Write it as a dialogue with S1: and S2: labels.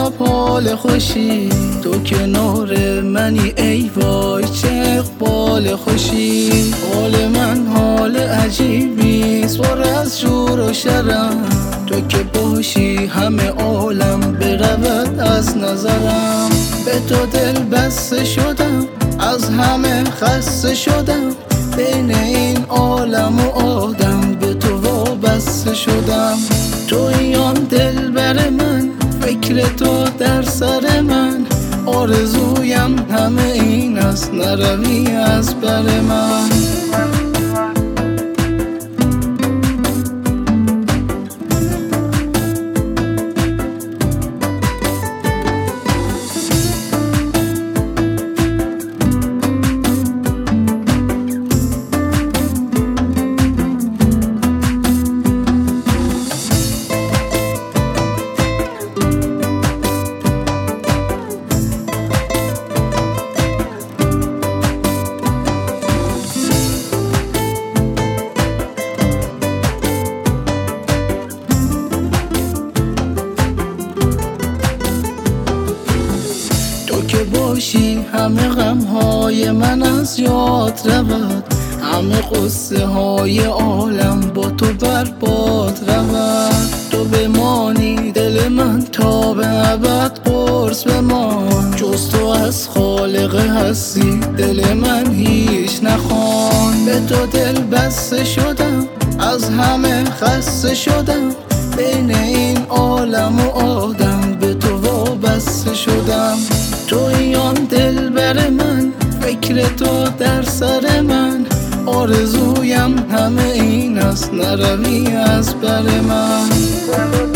S1: امشب حال خوشی، تو کنار منی ای وای چه اقبال خوشی. حال من حال عجیبیست پر از شور و شرم، تو که باشی همه عالم برود از نظرم. به تو دل بسته شدم از همه خسته شدم، بین این عالم و آدم به تو وابسته شدم. تویی دلبر من، فکر تو در سر من، آرزویم همه این است نروی از بر من. که باشی همه غمهای من از یاد رود، همه قصه های عالم با تو برباد رود. تو بمانی دل من تا به ابد قرص بمان، جز تو از خالق هستی دل من هیچ نخوان. به تو دل بسته شدم از همه خسته شدم، بین این عالم و آدم به تو وابسته شدم. تویی دلبر من، فکر تو در سر من، آرزویم همه این است نروی از بر من.